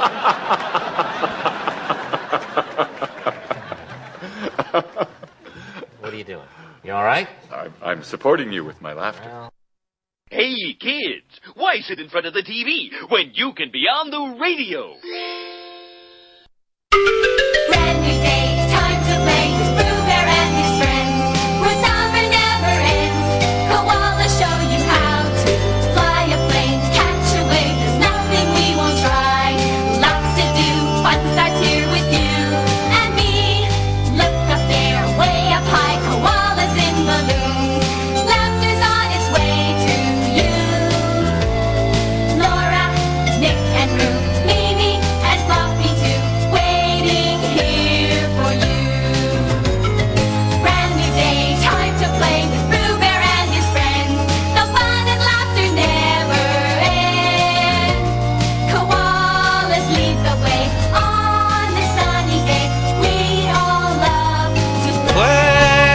What are you doing? You all right? I'm supporting you with my laughter. Well... Hey, kids, why sit in front of the TV when you can be on the radio? Brand new day, time to play with Pooh Bear and his friends. Where summer never ends. Koalas show you how to fly a plane, catch a wave. There's nothing we won't try. Lots to do, fun starts here with you and me. Look up there, way up high, koalas in balloons. Laughter's on its way to you. Laura, Nick and Ruth, Mimi and Fluffy too, waiting here for you. Brand new day, time to play with Pooh Bear and his friends. The fun and laughter never ends. Koalas lead the way on this sunny day. We all love to play.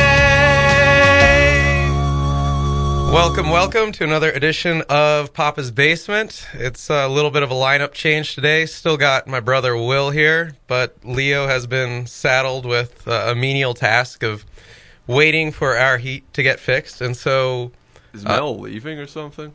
Welcome to another edition of Papa's Basement. It's a little bit of a lineup change today. Still got my brother Will here, but Leo has been saddled with a menial task of waiting for our heat to get fixed, and so Is Mel leaving or something?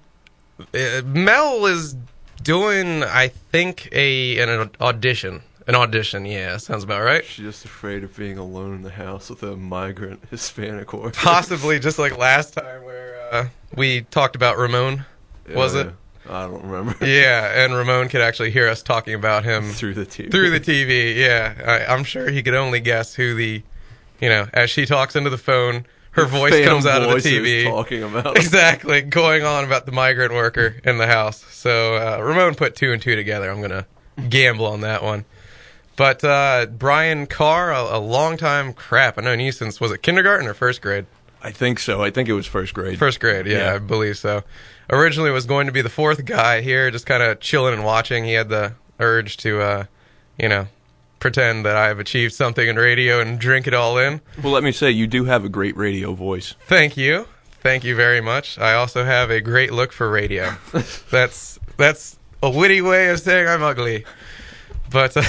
Mel is doing, I think, an audition. An audition, yeah, sounds about right. She's just afraid of being alone in the house with a migrant Hispanic worker. Possibly, just like last time where we talked about Ramon, was it? I don't remember. Yeah, and Ramon could actually hear us talking about him Through the TV. Through the TV, yeah. I'm sure he could only guess who the, as she talks into the phone, her voice Phantom comes out of the voices TV. talking about Exactly, going on about the migrant worker in the house. So Ramon put two and two together. I'm going to gamble on that one. But Brian Carr, a long-time I've known you since, was it kindergarten or first grade? I think so. I think it was first grade. First grade, yeah, I believe so. Originally was going to be the fourth guy here, just kind of chilling and watching. He had the urge to, pretend that I've achieved something in radio and drink it all in. Well, let me say, you do have a great radio voice. Thank you. Thank you very much. I also have a great look for radio. That's a witty way of saying I'm ugly. But,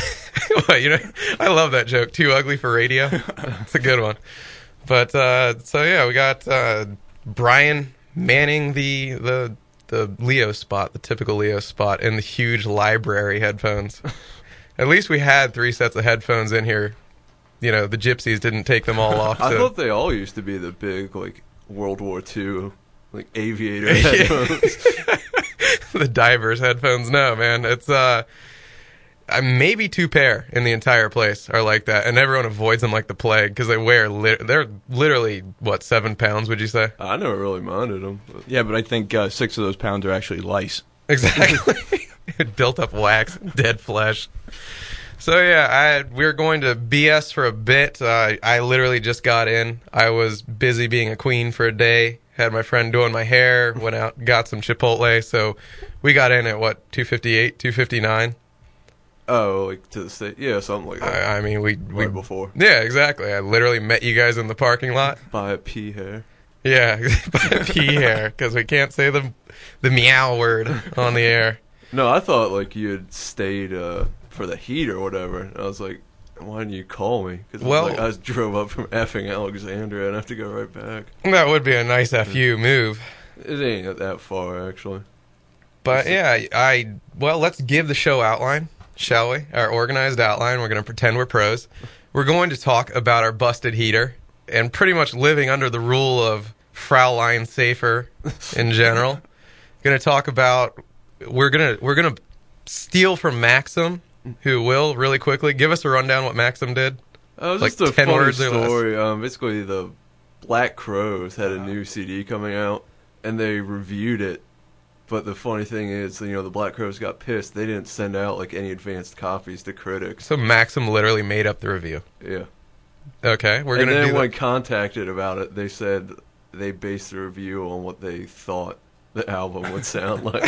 I love that joke. Too ugly for radio. It's a good one. But, we got Brian manning the Leo spot, the typical Leo spot, in the huge library headphones. At least we had 3 sets of headphones in here. The gypsies didn't take them all off. I thought they all used to be the big, World War II, aviator headphones. The divers headphones. No, man. It's, maybe 2 pair in the entire place are like that, and everyone avoids them like the plague because they're literally 7 pounds, would you say? I never really minded them. Yeah, but I think 6 of those pounds are actually lice. Exactly. Built up wax, dead flesh. So we're going to BS for a bit. I literally just got in. I was busy being a queen for a day. Had my friend doing my hair. Went out, got some Chipotle. So we got in at 2:58, 2:59. Oh, to the state? Yeah, something like that. I mean, we right before. Yeah, exactly. I literally met you guys in the parking lot. By a pea hair. Yeah, by a pea hair, because we can't say the meow word on the air. No, I thought you had stayed for the heat or whatever. And I was like, why didn't you call me? Because I drove up from effing Alexandria and I have to go right back. That would be a nice FU move. It ain't that far, actually. But let's give the show outline. Shall we? Our organized outline. We're going to pretend we're pros. We're going to talk about our busted heater and pretty much living under the rule of Fraulein Safer in general. Going to talk about we're gonna steal from Maxim, who will really quickly give us a rundown what Maxim did. Oh, just a 10 funny words story. Basically, the Black Crowes had a new CD coming out, and they reviewed it. But the funny thing is, the Black Crowes got pissed. They didn't send out any advanced copies to critics. So Maxim literally made up the review. Yeah. Okay, we're gonna do that. And then when contacted about it, they said they based the review on what they thought the album would sound like.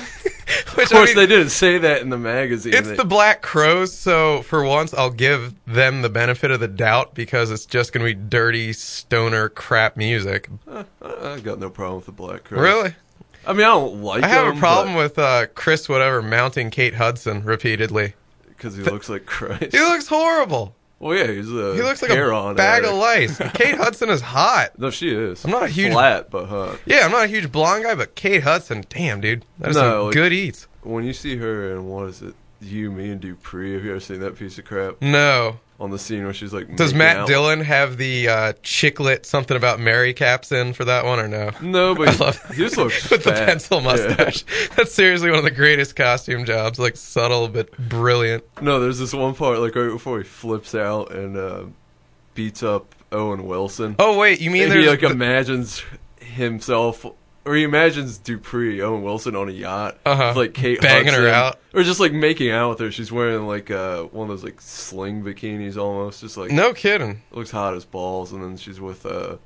Of course, they didn't say that in the magazine. It's the Black Crowes, so for once, I'll give them the benefit of the doubt because it's just going to be dirty, stoner, crap music. I got no problem with the Black Crowes. Really? I mean, I don't like them. I have a problem with Chris whatever mounting Kate Hudson repeatedly Because he looks like Christ. He looks horrible. Well, yeah, he's a He looks like hair a on bag addict. of lice. Kate Hudson is hot. No, she is. I'm not a huge- flat, but hot. Yeah, I'm not a huge blonde guy, but Kate Hudson, damn, dude. That is No, some like- good eats. When you see her in, what is it? You, Me, and Dupree. Have you ever seen that piece of crap? No. On the scene where she's like, Does making Matt out. Dillon have the chiclet something about Mary caps in for that one or no? No, but I love he just looks with the fat. pencil Yeah. mustache. That's seriously one of the greatest costume jobs. Like subtle but brilliant. No, there's this one part like right before he flips out and beats up Owen Wilson. Oh wait, you mean And there's he like the- imagines himself, or he imagines Dupree, Owen Wilson, on a yacht, Uh-huh. with, like Kate Banging her Hudson, out. or just like making out with her. She's wearing like one of those like sling bikinis almost, just like no kidding. looks hot as balls. And then she's with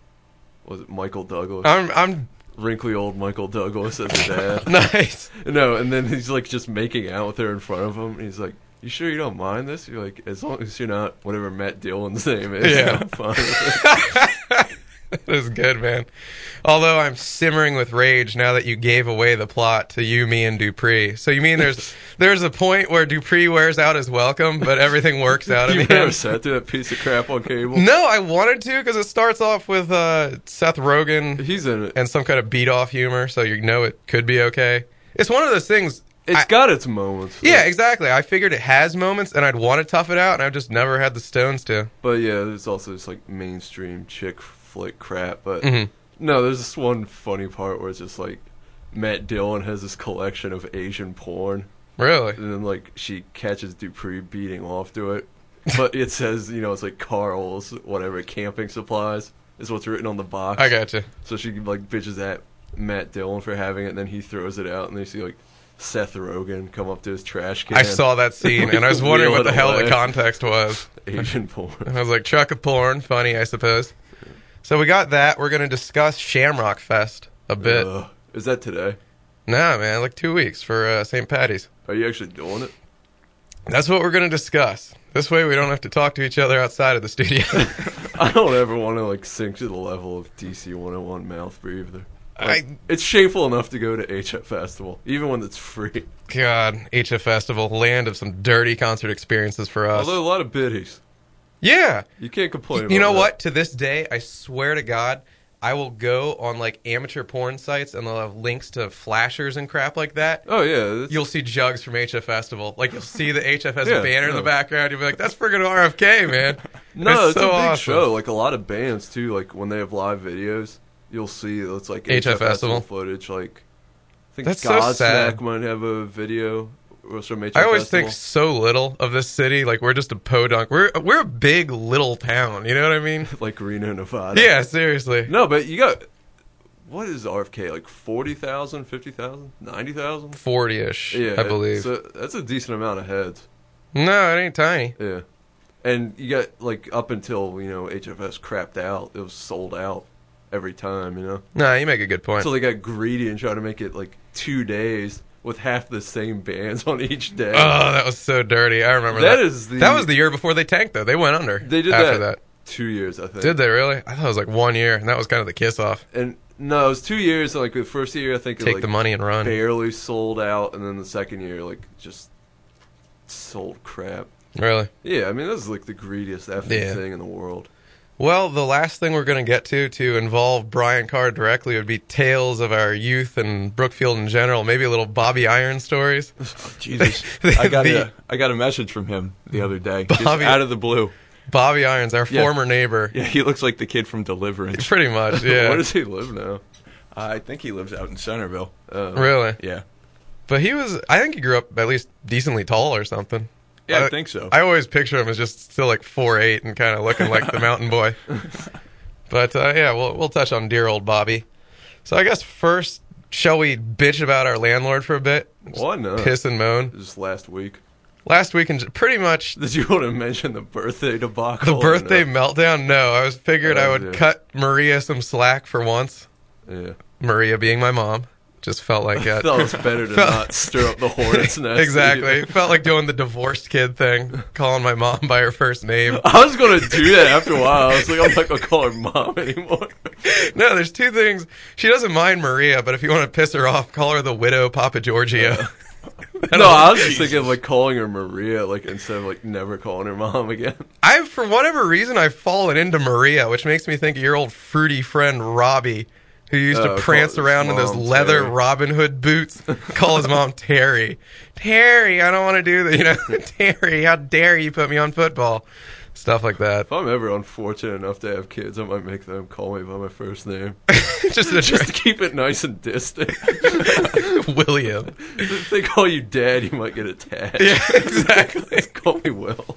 was it Michael Douglas? I'm Wrinkly old Michael Douglas as her dad. nice. No, and then he's like just making out with her in front of him. And he's like, "You sure you don't mind this?" You're like, "As long as you're not whatever Matt Dillon's name is, Yeah. I'm fine with it." That is good, man. Although I'm simmering with rage now that you gave away the plot to You, Me, and Dupree. So you mean there's a point where Dupree wears out his welcome, but everything works out in You the never end? sat through that piece of crap on cable? No, I wanted to because it starts off with Seth Rogen He's in it. and some kind of beat-off humor, so you know it could be okay. It's one of those things. It's got its moments. Yeah, Like, exactly. I figured it has moments, and I'd want to tough it out, and I've just never had the stones to. but yeah, there's also this like mainstream chick flick crap. But Mhm. no, there's this one funny part where it's just like Matt Dillon has this collection of Asian porn, Really? and then like she catches Dupree beating off to it. But it says, it's like Carl's whatever camping supplies is what's written on the box. I gotcha. So she like bitches at Matt Dillon for having it, and then he throws it out, and they see like Seth Rogen come up to his trash can. I saw that scene, and I was wondering Wheel what the it hell away. the context was. Asian porn. I was like, truck of porn, funny, I suppose. So we got that. We're going to discuss Shamrock Fest a bit. Ugh. Is that today? Nah, man, like 2 weeks for St. Patty's. Are you actually doing it? That's what we're going to discuss. This way we don't have to talk to each other outside of the studio. I don't ever want to like sink to the level of DC 101 mouth breather. Like, I- it's shameful enough to go to HF Festival, even when it's free. God, HF Festival, land of some dirty concert experiences for us. Although a lot of biddies. Yeah. You can't complain about You know that. what? To this day, I swear to God, I will go on like amateur porn sites and they'll have links to flashers and crap like that. Oh, yeah. that's- You'll see jugs from HF Festival. Like, you'll see the HFS Yeah, banner in the no. background. You'll be like, that's friggin' RFK, man. No, it's so a big awesome. show. Like, a lot of bands, too, like, when they have live videos, you'll see it's like HF Festival footage. Like, I think That's so Godsmack sad. might have a video from HF I always Festival. think so little of this city. Like, we're just a podunk. We're a big little town. You know what I mean? Like Reno, Nevada. Yeah, seriously. No, but you got... What is RFK? Like 40,000, 50,000, 90,000? 40-ish, Yeah, I believe. So that's a decent amount of heads. No, it ain't tiny. Yeah. And you got, like, up until, HFS crapped out, it was sold out every time, Nah, you make a good point. So they got greedy and tried to make it, like, 2 days with half the same bands on each day. Oh, that was so dirty. I remember that. That That was the year before they tanked, though. They went under. They did after that 2 years, I think. Did they really? I thought it was like 1 year, and that was kind of the kiss off. And, no, it was 2 years. Like, the first year, I think it, Take like, the money and run. barely sold out. And then the second year, like, just sold crap. Really? Yeah, I mean, this is, like, the greediest effing Yeah. thing in the world. Well, the last thing we're going to get to involve Brian Carr directly would be tales of our youth and Brookfield in general. Maybe a little Bobby Iron stories. Jesus, The- I got a message from him the other day, just Bobby- out of the blue. Bobby Irons, our Yeah. former neighbor. Yeah, he looks like the kid from Deliverance. Pretty much, yeah. Where does he live now? I think he lives out in Centerville. Really? Yeah, But I think he grew up at least decently tall or something. yeah, I think so. I always picture him as just still like 4'8" and kind of looking like the mountain boy. But yeah, we'll touch on dear old Bobby. So I guess first, shall we bitch about our landlord for a bit? Just Why not? piss and moan. Just last week. Last week, and pretty much Did you want to mention the birthday debacle? the or birthday no? meltdown. No, I was figured I would yeah. cut Maria some slack for once. Yeah. Maria being my mom. Just felt like I it. thought it was better to not stir up the hornet's nest. Exactly. either. Felt like doing the divorced kid thing, calling my mom by her first name. I was going to do that after a while. I was like, I'm not going to call her mom anymore. No, there's two things. She doesn't mind Maria, but if you want to piss her off, call her the widow Papa Giorgio. No, I was just thinking of like calling her Maria, like instead of like never calling her mom again. For whatever reason, I've fallen into Maria, which makes me think of your old fruity friend Robbie, who used to prance call his around in those mom leather Terry. Robin Hood boots. Call his mom Terry. Terry, I don't want to do that. You know, Terry, how dare you put me on football? Stuff like that. If I'm ever unfortunate enough to have kids, I might make them call me by my first name. Just Just to keep it nice and distant. William. If they call you Dad, you might get a tag. Yeah, exactly. Just call me Will.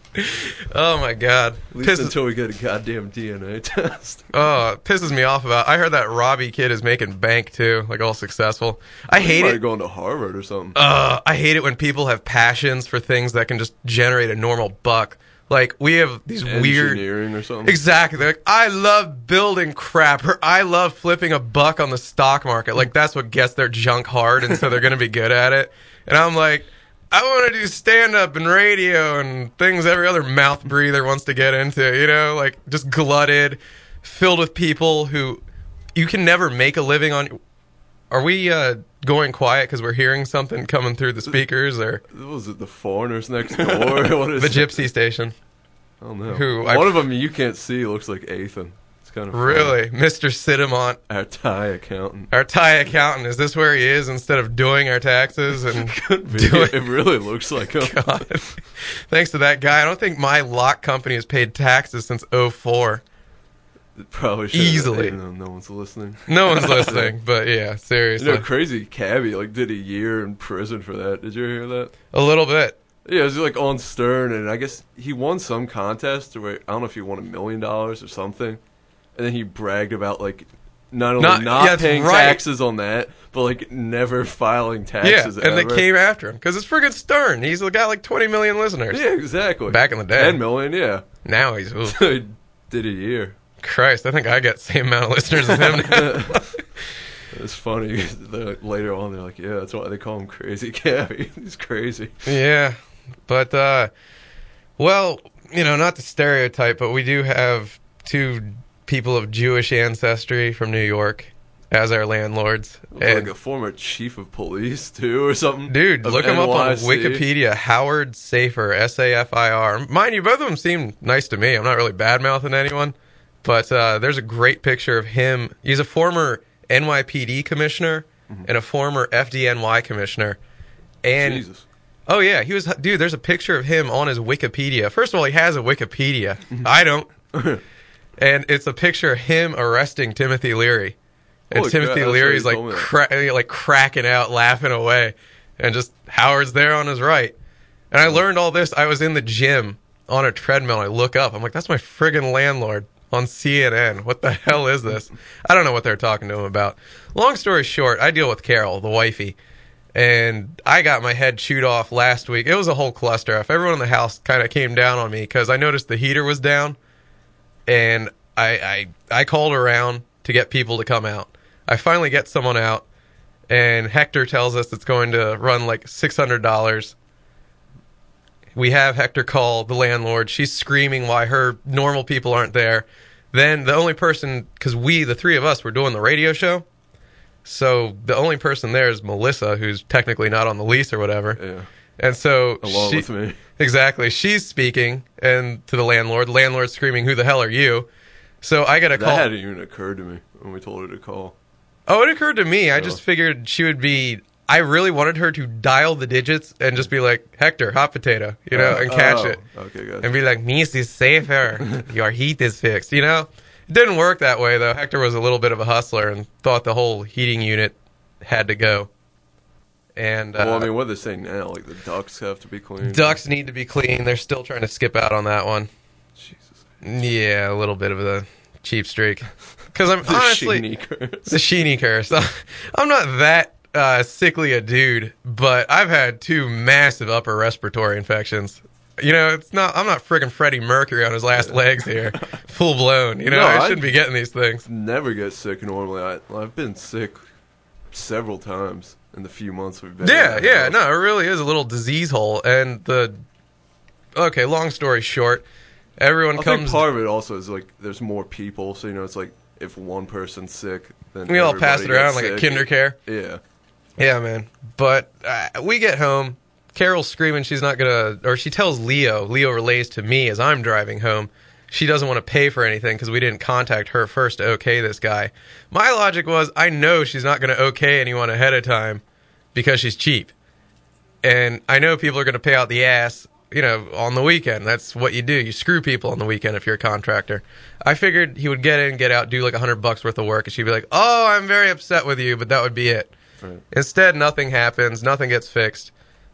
Oh my God. At least until we get a goddamn DNA test. Oh, it pisses me off about. I heard that Robbie kid is making bank too, like all successful. I hate He might it. have gone to Harvard or something. I hate it when people have passions for things that can just generate a normal buck. Like we have these weird. Engineering or something. Exactly. They're like, I love building crap, or I love flipping a buck on the stock market. Like that's what gets their junk hard, and so they're going to be good at it. And I'm like, I want to do stand up and radio and things every other mouth breather wants to get into. You know, like just glutted, filled with people who you can never make a living on. Are we going quiet because we're hearing something coming through the speakers, or Was it the foreigners next door? What is the it? gypsy station? I don't know. Who- One of them you can't see looks like Ethan. It's kind of funny. Really, Mr. Sidamont. Our Thai accountant. Our Thai accountant, is this where he is instead of doing our taxes and doing? It really looks like him. God. Thanks to that guy, I don't think my lock company has paid taxes since 04. Probably should. Easily. Even though no one's listening. No one's listening, but yeah, seriously, You know, crazy cabbie like did a year in prison for that. Did you hear that? a little bit. Yeah, it was like on Stern, and I guess he won some contest where I don't know if he won $1 million or something, and then he bragged about like not only Yeah, not that's paying right. taxes on that, but like never filing Yeah, taxes. and they ever. came after him because it's friggin' Stern. He's got like 20 million listeners. Yeah, exactly. Back in the day. 10 million, yeah. Now he's, ooh, So he did a year. Christ, I think I got the same amount of listeners as him now. It's funny. Later on, they're like, yeah, that's why they call him Crazy Cabbie. He's crazy. Yeah, but well, you know, not to stereotype, but we do have two people of Jewish ancestry from New York as our landlords. Like a former chief of police, too, or something. Dude, of look him up on NYC. Wikipedia. Howard Safer, Safir. Mind you, both of them seem nice to me. I'm not really bad-mouthing anyone, but there's a great picture of him. He's a former NYPD commissioner and a former FDNY commissioner. And Jesus. oh yeah, he was. Dude, there's a picture of him on his Wikipedia. First of all, he has a Wikipedia. I don't. And it's a picture of him arresting Timothy Leary. And Holy Timothy crap, that's Leary's right, like he told me like cracking out, laughing away, and just Howard's there on his right. And I learned all this. I was in the gym on a treadmill. And I look up. I'm like, that's my friggin' landlord on CNN. What the hell is this? I don't know what they're talking to him about. Long story short, I deal with Carol, the wifey, and I got my head chewed off last week. It was a whole cluster. Everyone in the house kind of came down on me because I noticed the heater was down, and I called around to get people to come out. I finally get someone out, and Hector tells us it's going to run like $600. We have Hector call the landlord. She's screaming why her normal people aren't there. Then the only person, because the three of us, were doing the radio show. So the only person there is Melissa, who's technically not on the lease or whatever. Yeah. And so Along with me. Exactly. She's speaking and to the landlord. Landlord's screaming, "Who the hell are you?" So I got a call. That hadn't even occurred to me when we told her to call. Oh, it occurred to me. I just figured she would be. I really wanted her to dial the digits and just be like, "Hector, hot potato," and catch it. Okay, good. And be like, "Mrs. Safer, your heat is fixed." It didn't work that way though. Hector was a little bit of a hustler and thought the whole heating unit had to go. And well, I mean, what are they saying now? Like the ducts have to be cleaned. ducts need to be clean. They're still trying to skip out on that one. Jesus. Yeah, a little bit of a cheap streak. Because I'm The honestly Sheeny curse. the Sheeny curse. I'm not that sickly a dude, but I've had 2 massive upper respiratory infections. It's not. I'm not friggin' Freddie Mercury on his last legs here, full blown. No, I I- shouldn't be getting these things. Never get sick normally. I've been sick several times in the few months we've been. Yeah, at yeah. house. No, it really is a little disease hole. And okay, long story short, everyone I comes. think part of it also is like there's more people, so it's like if one person's sick, then We all pass it everybody around gets like a sick. kinder care. Yeah. Yeah, man. But we get home. Carol's screaming she's not going to... Or she tells Leo. Leo relays to me as I'm driving home. She doesn't want to pay for anything because we didn't contact her first to okay this guy. My logic was, I know she's not going to okay anyone ahead of time because she's cheap. And I know people are going to pay out the ass, on the weekend. That's what you do. You screw people on the weekend if you're a contractor. I figured he would get in, get out, do like $100 worth of work, and she'd be like, oh, I'm very upset with you, but that would be it. Right. Instead, nothing happens. Nothing gets fixed.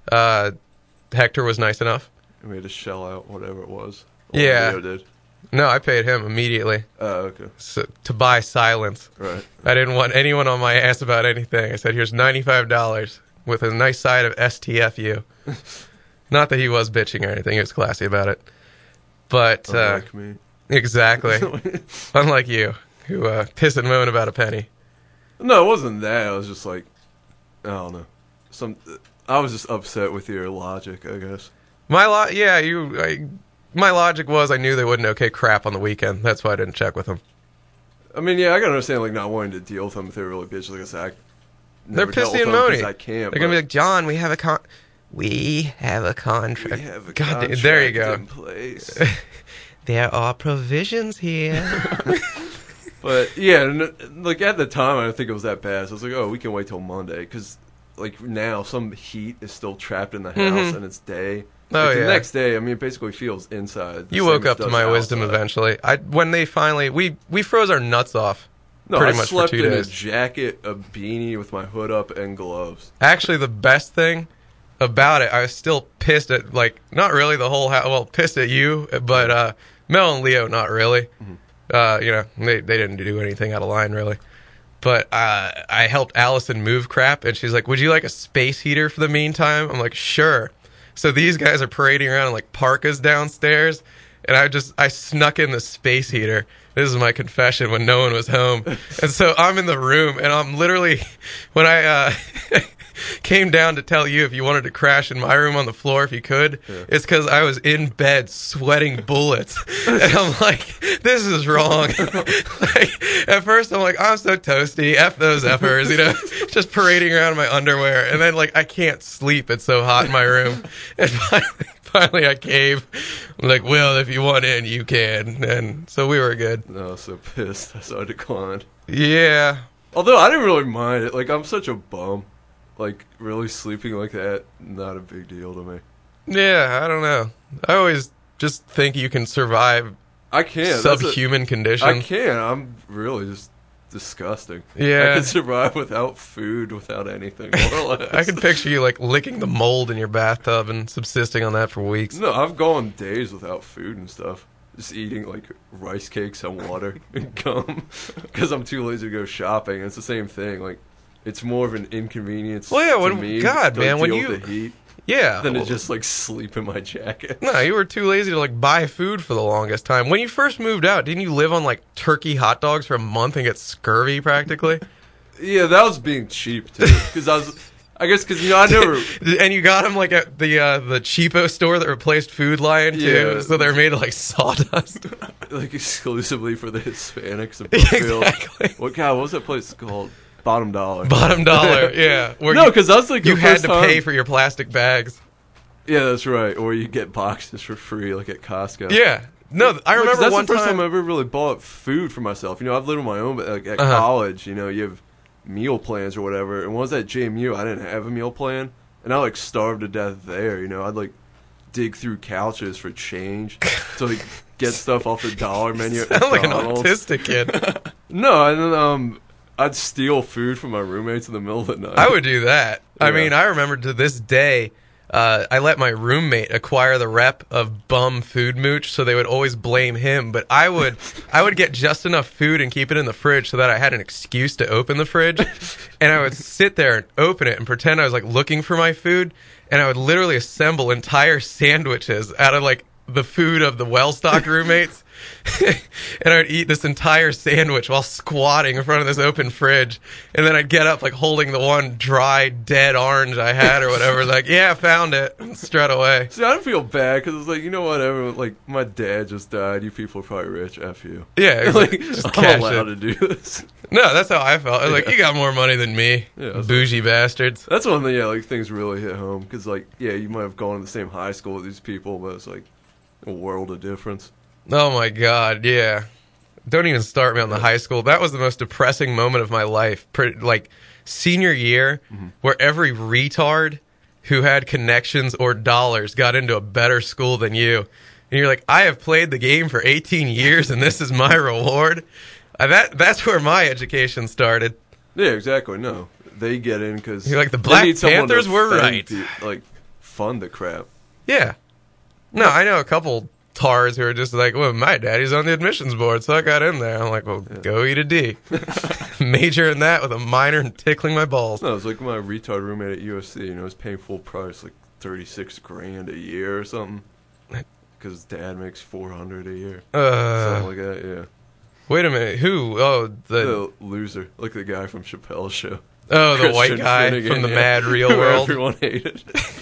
Hector was nice enough. I made to shell out whatever it was. Yeah. Leo did. No, I paid him immediately. Oh, okay. So, to buy silence. Right. I didn't want anyone on my ass about anything. I said, here's $95 with a nice side of STFU. Not that he was bitching or anything. He was classy about it. But, Unlike me. Exactly. Unlike you, who piss and moan about a penny. No, it wasn't that. I was just like, I don't know. I was just upset with your logic, I guess. My logic was I knew they wouldn't okay crap on the weekend. That's why I didn't check with them. I mean, yeah, I can understand like not wanting to deal with them if they're really bitch. Like I said, they're pissy and moany. I can't. They're gonna be like, John, we have a contract. We have a contract. There you go. In place. There are provisions here. But yeah, like at the time, I didn't think it was that bad. So I was like, oh, we can wait till Monday because like now some heat is still trapped in the house and it's day. Oh, like, yeah. The next day, I mean, it basically feels inside. You woke up to my wisdom eventually. When they finally... We froze our nuts off pretty much for 2 days. I slept in a jacket, a beanie with my hood up, and gloves. Actually, the best thing about it, I was still pissed at, like, not really the whole house... Well, pissed at you, but Mel and Leo, not really. Mm-hmm. They didn't do anything out of line, really. But I helped Allison move crap, and she's like, would you like a space heater for the meantime? I'm like, sure. So these guys are parading around in like parkas downstairs, and I snuck in the space heater. This is my confession when no one was home. And so I'm in the room, and I'm literally, when I came down to tell you if you wanted to crash in my room on the floor if you could, it's because I was in bed sweating bullets. And I'm like, this is wrong. Like, at first I'm like, I'm so toasty, F those effers, just parading around in my underwear. And then like, I can't sleep, it's so hot in my room. And finally I cave. I'm like, well, if you want in, you can. And so we were good. No, I was so pissed, so I declined. Yeah. Although I didn't really mind it. Like, I'm such a bum. Like, really sleeping like that, not a big deal to me. Yeah, I don't know. I always just think you can survive subhuman conditions. I can. I'm really just disgusting. Yeah. I can survive without food, without anything, more or less. I can picture you, like, licking the mold in your bathtub and subsisting on that for weeks. No, I've gone days without food and stuff. Just eating, like, rice cakes and water and gum. Because I'm too lazy to go shopping. It's the same thing. Like, it's more of an inconvenience to me to deal with the heat than to just, like, sleep in my jacket. No, you were too lazy to, like, buy food for the longest time. When you first moved out, didn't you live on, like, turkey hot dogs for a month and get scurvy, practically? Yeah, that was being cheap, too. Because I guess because, I never... And you got them, like, at the cheapo store that replaced Food Lion, too? Yeah. So they were made of, like, sawdust? Like, exclusively for the Hispanics of Brookfield. Exactly. What was that place called? Bottom Dollar. Bottom Dollar, yeah. No, because that's like you had to pay for your plastic bags. Yeah, that's right. Or you get boxes for free, like at Costco. Yeah. No, I remember that's one the first time I ever really bought food for myself. I've lived on my own, but like at college, you have meal plans or whatever. And when I was at JMU, I didn't have a meal plan, and I like starved to death there. I'd like dig through couches for change to like get stuff off the dollar menu. Sound like an autistic kid. No, and then I'd steal food from my roommates in the middle of the night. I would do that. Yeah. I mean, I remember to this day, I let my roommate acquire the rep of bum food mooch, so they would always blame him. But I would get just enough food and keep it in the fridge so that I had an excuse to open the fridge. And I would sit there and open it and pretend I was like looking for my food. And I would literally assemble entire sandwiches out of like the food of the well-stocked roommates and I'd eat this entire sandwich while squatting in front of this open fridge. And then I'd get up, like, holding the one dry, dead orange I had or whatever. Like, yeah, I found it. And strut away. See, I don't feel bad because it's like, you know what? Everyone, like, my dad just died. You people are probably rich. F you. Yeah, Like, just I'm cash allowed it. to do this. No, that's how I felt. I was like, you got more money than me, Yeah, that's bougie bastards. That's one thing, yeah, like, things really hit home. Because, like, yeah, you might have gone to the same high school with these people, but it's, like, a world of difference. Oh my God, yeah. Don't even start me on the high school. That was the most depressing moment of my life. Like, senior year, where every retard who had connections or dollars got into a better school than you. And you're like, I have played the game for 18 years and this is my reward. That's where my education started. Yeah, exactly. No, they get in because You're like, the Black Panthers were right. Like, fund the crap. Yeah. No, I know a couple tars who are just like, well, my daddy's on the admissions board, so I got in there. I'm like, well, go eat a D. Major in that with a minor in tickling my balls. No, it was like my retard roommate at USC. You know, was paying full price, like $36,000 a year or something. Because his dad makes $400 a year. Something like that. Yeah. Wait a minute. Who? Oh, The loser, like the guy from Chappelle's show. the Christian white guy Finnegan, from the yeah. Mad Real Who World. everyone hated.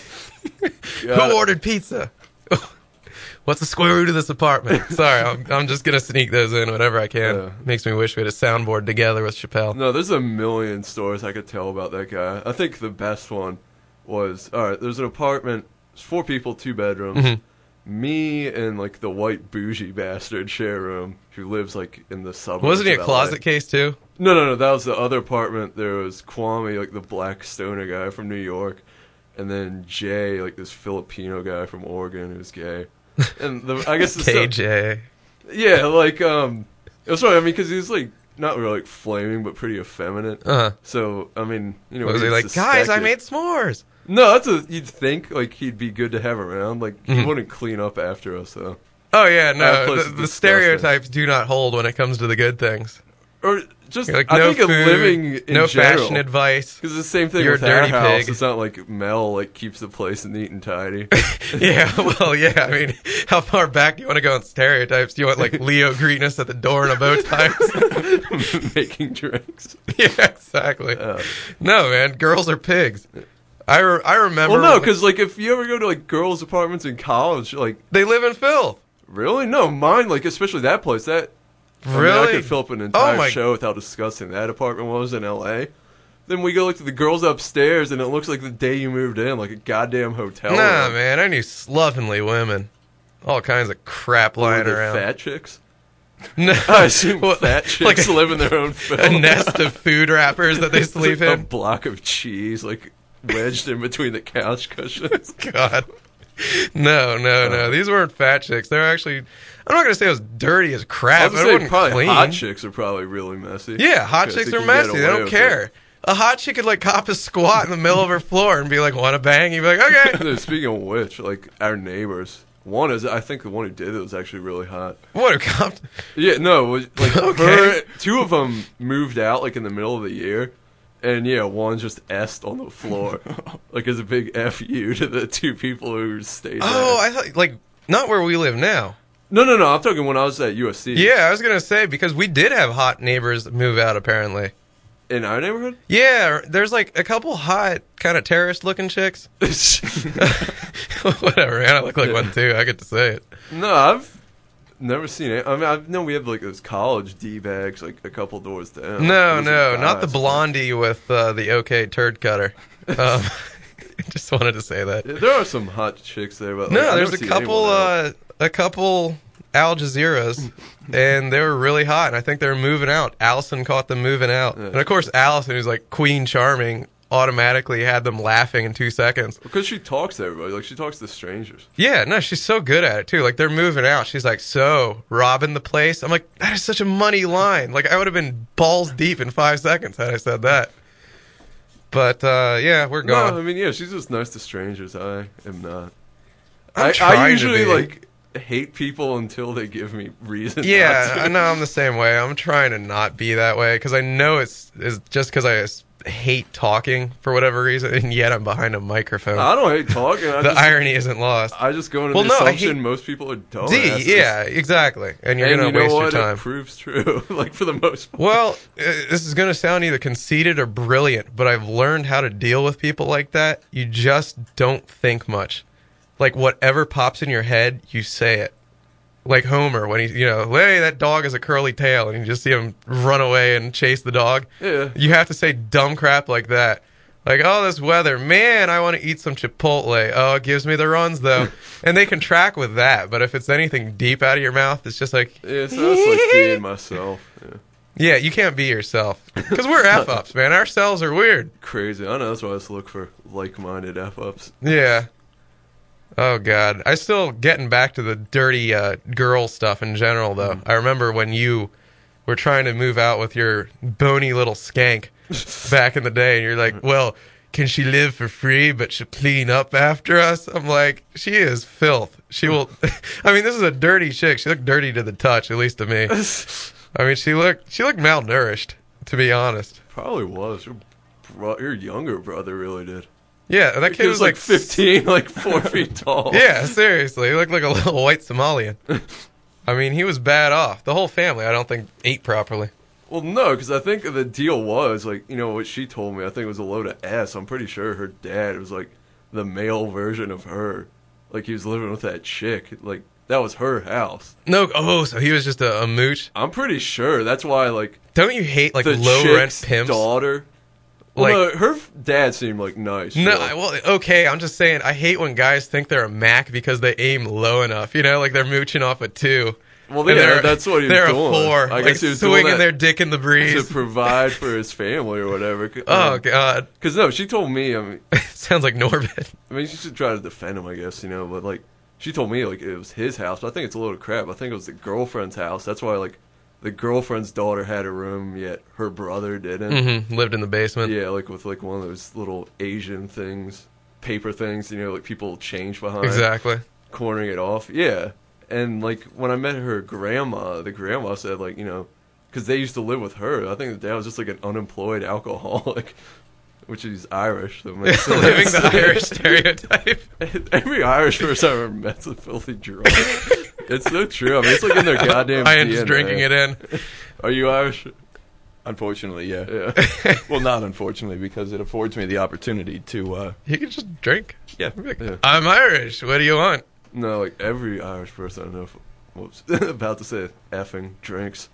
Who ordered pizza? What's the square root of this apartment? Sorry, I'm just gonna sneak those in whenever I can. Yeah. Makes me wish we had a soundboard together with Chappelle. No, there's a million stories I could tell about that guy. I think the best one was, alright, there's an apartment, it's 4 people, 2 bedrooms. Mm-hmm. Me and, like, the white bougie bastard share a room who lives, like, in the suburbs. Wasn't he a of closet LA. case too? No, that was the other apartment. There was Kwame, like, the black stoner guy from New York. And then Jay, like, this Filipino guy from Oregon who's gay. And I guess the KJ. yeah, like, it was funny, I mean, because he was, like, not really, like, flaming, but pretty effeminate. Uh-huh. So, I mean, you know, Was he you'd like, suspect guys, I it. made s'mores? No, that's what you'd think, like, he'd be good to have around. Like, Mm-hmm. he wouldn't clean up after us, though. Oh yeah, That no. place The is disgusting. stereotypes do not hold when it comes to the good things. Or just, Like, I no think food, of living in no general. fashion advice. Because the same thing You're with a dirty our house. pig. It's not like Mel, like, keeps the place neat and tidy. Yeah, well, yeah. I mean, how far back do you want to go on stereotypes? Do you want like Leo greeting us at the door in a bow tie? Making drinks. Yeah, exactly. No, man, girls are pigs. I remember. Well, no, because, like, if you ever go to, like, girls' apartments in college, like, they live in filth. really? No, mine, like, especially that place, that... I mean, I Really? could fill up an entire my- show with how disgusting that apartment was in L.A. Then we go, like, to the girls upstairs, and it looks like the day you moved in, like a goddamn hotel Nah, room. man, I knew slovenly women. All kinds of crap Were lying they around. fat chicks? No, I assume Well, fat chicks like live in their own film. a nest of food wrappers that they It's sleep like a in. block of cheese, like, wedged in between the couch cushions. God. No. These weren't fat chicks. They're actually, I'm not going to say it was dirty as I crap. was but it gonna say, wasn't probably clean. hot chicks are probably really messy. Yeah, hot 'Cause chicks they are can get messy. They away don't with care. it. A hot chick could like cop a squat in the middle of her floor and be like, "Want to bang?" You'd be like, "Okay." Dude, speaking of which, like, our neighbors, I think the one who did it was actually really hot. What a cop? Yeah, no, it was, like, Okay. 2 of them moved out, like, in the middle of the year. And, yeah, one just S'd on the floor. Like, as a big F-U to the 2 people who stayed there. Oh, I thought like not where we live now. No, I'm talking when I was at USC. Yeah, I was gonna say because we did have hot neighbors move out apparently. In our neighborhood? Yeah, there's like a couple hot kind of terrorist-looking chicks. Whatever, man. I look like one too. I get to say it. No, I've never seen it. I mean, I know we have, like, those college D-bags, like, a couple doors down. No, Those are not the guys. blondie with the OK turd cutter. Just wanted to say that. Yeah, there are some hot chicks there, but, like, No, I've there's never a seen couple, anyone else. a couple Al Jazeeras, and they were really hot. And I think they were moving out. Allison caught them moving out, and of course, Allison, who's like Queen Charming, automatically had them laughing in 2 seconds. Because she talks to everybody. Like, she talks to strangers. Yeah, no, she's so good at it too. Like they're moving out. She's like, "So, robbing the place?" I'm like, "That is such a money line." Like I would have been balls deep in 5 seconds had I said that. But yeah, we're gone. No, I mean, yeah, she's just nice to strangers. I am not. I'm trying I to usually, be. like, hate people until they give me reason. Yeah, not I to. know I'm the same way. I'm trying to not be that way because I know it's just because I hate talking for whatever reason, and yet I'm behind a microphone. I don't hate talking. The irony isn't lost. I just go into Well, the no, I assumption hate- most people are dumbasses. Yeah, exactly. And you're And going you to know waste what? your time. It proves true, like for the most part. Well, this is going to sound either conceited or brilliant, but I've learned how to deal with people like that. You just don't think much. Like, whatever pops in your head, you say it. Like Homer, when he, hey, that dog has a curly tail, and you just see him run away and chase the dog. Yeah. You have to say dumb crap like that. Like, oh, this weather, man, I want to eat some Chipotle. Oh, it gives me the runs, though. And they can track with that, but if it's anything deep out of your mouth, it's just like... Yeah, so that's like being myself. Yeah. Yeah, you can't be yourself. Because we're F-ups, man. Our selves are weird. Crazy. I know, that's why I just look for like-minded F-ups. Yeah. Oh, God. I still getting back to the dirty girl stuff in general, though. I remember when you were trying to move out with your bony little skank back in the day, and you're like, well, can she live for free, but she'll clean up after us? I'm like, she is filth. She will... I mean, this is a dirty chick. She looked dirty to the touch, at least to me. I mean, she looked malnourished, to be honest. Probably was. Your younger brother really did. Yeah, that kid He was like 15, like 4 feet tall. Yeah, seriously. He looked like a little white Somalian. I mean, he was bad off. The whole family, I don't think, ate properly. Well, no, because I think the deal was, like, what she told me, I think it was a load of ass. I'm pretty sure her dad was, like, the male version of her. Like, he was living with that chick. Like, that was her house. No, so he was just a mooch? I'm pretty sure. That's why, like... Don't you hate, like, the low-rent chick's pimps? daughter... Like, well, no, her dad seemed, like, nice. No, well, okay, I'm just saying, I hate when guys think they're a Mac because they aim low enough. Like they're mooching off a 2. Well, And yeah, that's what he was they're doing. a 4. I guess he was doing swinging that their dick in the to breeze. provide for his family or whatever. Oh, God. Because, no, she told me, Sounds like Norbit. I mean, she should try to defend him, I guess, but, like, she told me, like, it was his house, but I think it's a load of crap. I think it was the girlfriend's house. That's why, like, the girlfriend's daughter had a room, yet her brother didn't. Lived in the basement. Yeah, like, with, like, one of those little Asian things, paper things, like, people change behind. Exactly. Cornering it off. Yeah. And, like, when I met her grandma, the grandma said, like, because they used to live with her. I think the dad was just, like, an unemployed alcoholic. Which is Irish. So makes sense. Living the Irish stereotype. Every Irish person I've ever met's a filthy drunk. It's so true. I mean, it's like in their goddamn I am DNA. just drinking it in. Are you Irish? Unfortunately, yeah. Yeah. Well, not unfortunately, because it affords me the opportunity to... You can just drink. Yeah. Yeah. I'm Irish. What do you want? No, like every Irish person I know, whoops, about to say effing drinks.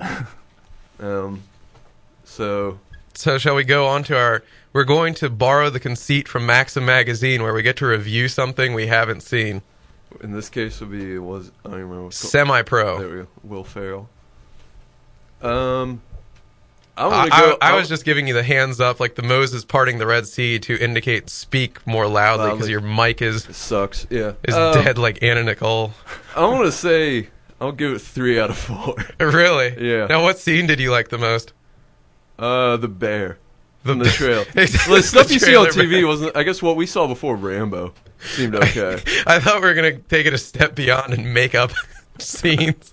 So shall we go on to we're going to borrow the conceit from Maxim Magazine where we get to review something we haven't seen. in this case would be, I don't even remember. What Semi-pro. There we go. Will Ferrell. I'm gonna go. I was just giving you the hands up, like the Moses parting the Red Sea, to indicate speak more loudly because your mic is sucks. Yeah, dead like Anna Nicole. I want to say I'll give it 3 out of 4. Really? Yeah. Now, what scene did you like the most? The bear. From the trail. Exactly. Well, the stuff you see on trailer TV bear. wasn't. I guess what we saw before Rambo seemed okay. I thought we were gonna take it a step beyond and make up scenes.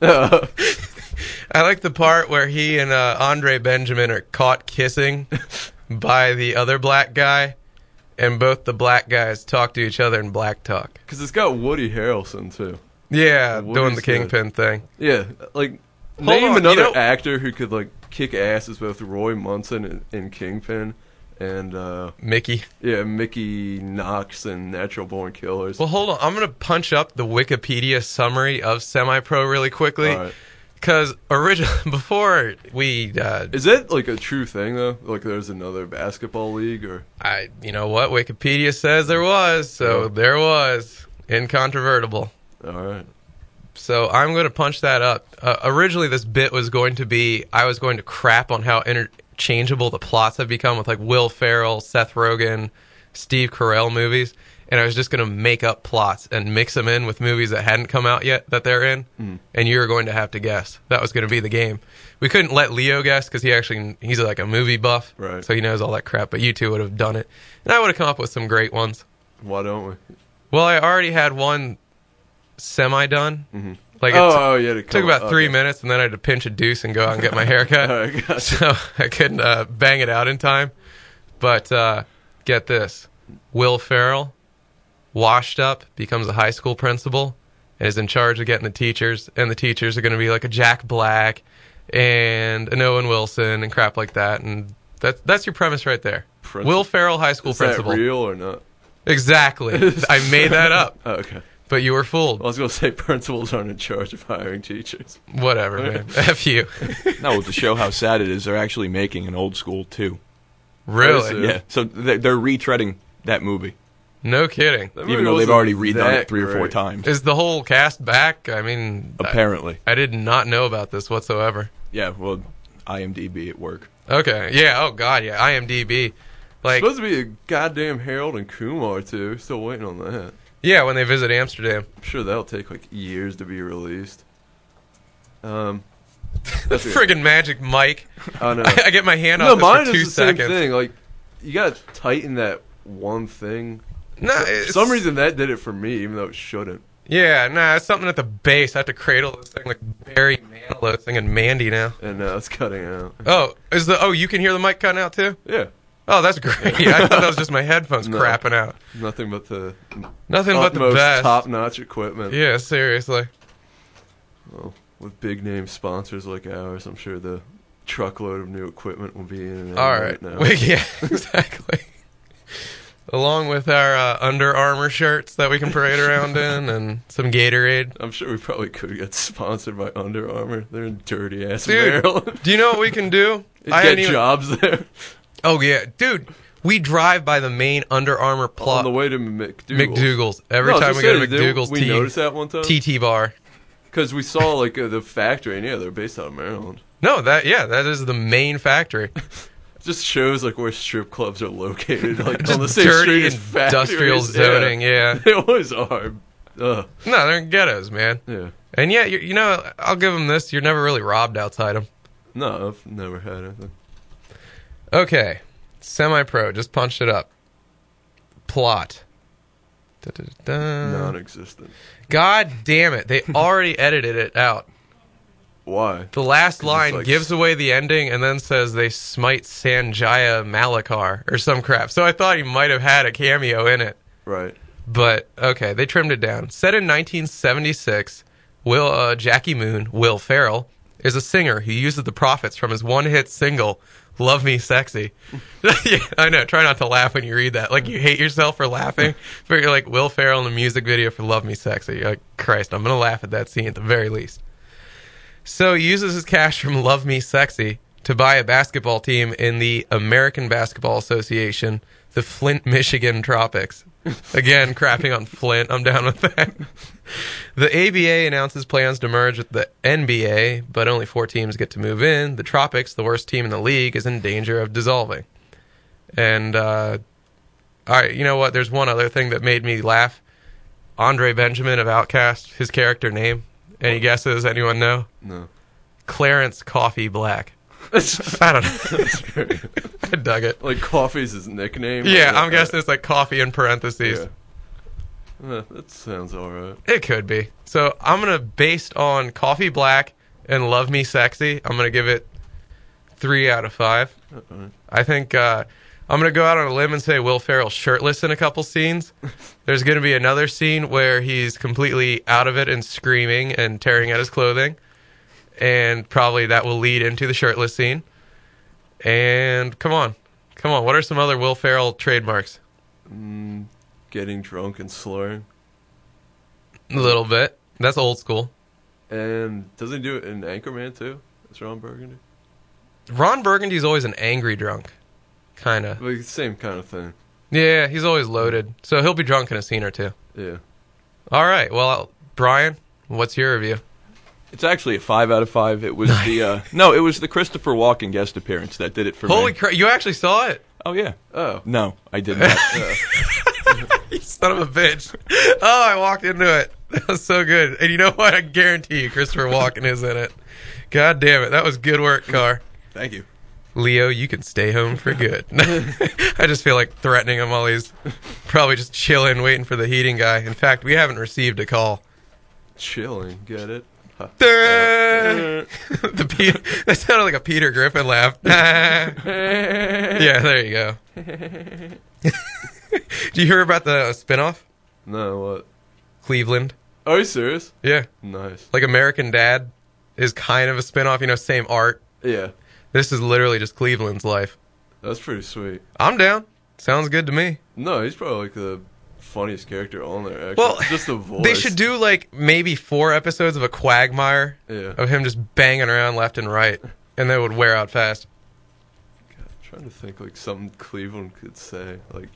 I like the part where he and Andre Benjamin are caught kissing by the other black guy, and both the black guys talk to each other in black talk. Because it's got Woody Harrelson too. Yeah, Woody's doing the good. Kingpin thing. Yeah, like Hold name on, another you know- actor who could like kick ass as both Roy Munson in Kingpin and Mickey. Mickey Knox in Natural Born Killers. Well, hold on. I'm going to punch up the Wikipedia summary of Semi-Pro really quickly. All right. Because before we... Is that like a true thing though? Like there's another basketball league or? you know what? Wikipedia says there was, so Oh. there was. Incontrovertible. All right. So I'm going to punch that up. Originally, this bit was going to be, I was going to crap on how interchangeable the plots have become with like Will Ferrell, Seth Rogen, Steve Carell movies. And I was just going to make up plots and mix them in with movies that hadn't come out yet that they're in. And you were going to have to guess. That was going to be the game. We couldn't let Leo guess because he's like a movie buff. Right. So he knows all that crap. But you two would have done it. And I would have come up with some great ones. Why don't we? Well, I already had one semi-done. Mm-hmm. Like it took about 3 minutes, and then I had to pinch a deuce and go out and get my hair cut. All right, gotcha. So I couldn't bang it out in time. But get this. Will Ferrell, washed up, becomes a high school principal, and is in charge of getting the teachers. And the teachers are going to be like a Jack Black and an Owen Wilson and crap like that. And that's your premise right there. Will Ferrell, high school principal. Is that real or not? Exactly. I made that up. Oh, okay. But you were fooled. I was going to say principals aren't in charge of hiring teachers. Whatever, man. F you. No, to show how sad it is, they're actually making an Old School too. Really? Yeah. So they're retreading that movie, No kidding. That movie even though they've wasn't already redone that it 3 or 4 great. times. Is the whole cast back? I mean, Apparently. I did not know about this whatsoever. Yeah. Well, IMDb at work. Okay. Yeah. Oh, God. Yeah. IMDb. Like, Supposed to be a goddamn Harold and Kumar, too. Still waiting on that. yeah, when they visit Amsterdam. I'm sure that'll take like years to be released. The That's friggin' Magic Mike. I know. I get my hand No, off mine this for is 2 the same seconds. thing. Like, you gotta tighten that one thing. No, For some reason that did it for me, even though it shouldn't. Yeah, nah, it's something at the base. I have to cradle this thing like Barry Manilow singing Mandy now. And now it's cutting out. Oh, you can hear the mic cutting out too? Yeah. Oh, that's great. I thought that was just my headphones No. crapping out. Nothing but the Nothing but the utmost best. top-notch equipment. Yeah, seriously. Well, with big-name sponsors like ours, I'm sure the truckload of new equipment will be in and out All right. now. Yeah, exactly. Along with our Under Armour shirts that we can parade around in and some Gatorade. I'm sure we probably could get sponsored by Under Armour. They're in dirty-ass Dude, Maryland. do you know what we can do? Get jobs there. Oh, yeah. Dude, we drive by the main Under Armour On the way to McDougal's. McDougal's. Every No, time just we go to saying, didn't McDougal's we noticed that one time? TT bar. Because we saw like the factory, and yeah, they're based out of Maryland. No, that is the main factory. Just shows like where strip clubs are located, like Just on the same dirty street as industrial factories. zoning, yeah. They always are. No, they're in ghettos, man. Yeah. And yeah, you know, I'll give them this. You're never really robbed outside them. No, I've never had anything. Okay. Semi-pro. Just punched it up. Plot. Da-da-da-da. Non-existent. God damn it. They already edited it out. Why? The last 'Cause line it's like- gives away the ending and then says they smite Sanjaya Malakar or some crap. So I thought he might have had a cameo in it. Right. But, okay, they trimmed it down. Set in 1976, Jackie Moon, Will Ferrell, is a singer who uses the profits from his one-hit single, Love Me Sexy. Yeah, I know, try not to laugh when you read that. Like, you hate yourself for laughing, but you're like, Will Ferrell in the music video for Love Me Sexy. You're like, Christ, I'm going to laugh at that scene at the very least. So he uses his cash from Love Me Sexy to buy a basketball team in the American Basketball Association, the Flint, Michigan Tropics. Again, crapping on Flint. I'm down with that. The ABA announces plans to merge with the NBA, but only 4 teams get to move in. The Tropics, the worst team in the league, is in danger of dissolving. And, all right, you know what? There's one other thing that made me laugh. Andre Benjamin of Outkast, his character name. Any guesses? Anyone know? No. Clarence Coffee Black. I don't know. I dug it. Like Coffee's his nickname. Yeah, Like, I'm guessing it's like coffee in parentheses. Yeah. That sounds alright. It could be. So I'm going to, based on Coffee Black and Love Me Sexy, I'm going to give it 3 out of 5. I think I'm going to go out on a limb and say Will Ferrell's shirtless in a couple scenes. There's going to be another scene where he's completely out of it and screaming and tearing at his clothing. And probably that will lead into the shirtless scene. And come on. What are some other Will Ferrell trademarks? Getting drunk and slurring. A little bit. That's old school. And doesn't he do it in Anchorman too? That's Ron Burgundy. Ron Burgundy's always an angry drunk. Kind of. Like, same kind of thing. Yeah, he's always loaded. So he'll be drunk in a scene or two. Yeah. All right. Well, Brian, what's your review? It's actually a 5 out of 5. It was it was the Christopher Walken guest appearance that did it for me. Holy crap. You actually saw it? Oh, yeah. Oh. No, I did not. You son of a bitch. Oh, I walked into it. That was so good. And you know what? I guarantee you Christopher Walken is in it. God damn it. That was good work, Carr. Thank you. Leo, you can stay home for good. I just feel like threatening him while he's probably just chilling, waiting for the heating guy. In fact, we haven't received a call. Chilling, get it? that sounded like a Peter Griffin laugh. Yeah, there you go. Do you hear about the spinoff? No, what? Cleveland. Are you serious? Yeah. Nice. Like American Dad is kind of a spinoff, same art. Yeah, This is literally just Cleveland's life. that's pretty sweet. I'm down. Sounds good to me. No, he's probably like the funniest character on there. Actually, Well, just the voice. They should do like maybe 4 episodes of a Quagmire Yeah. of him just banging around left and right, and they would wear out fast. I'm trying to think like something Cleveland could say. Like,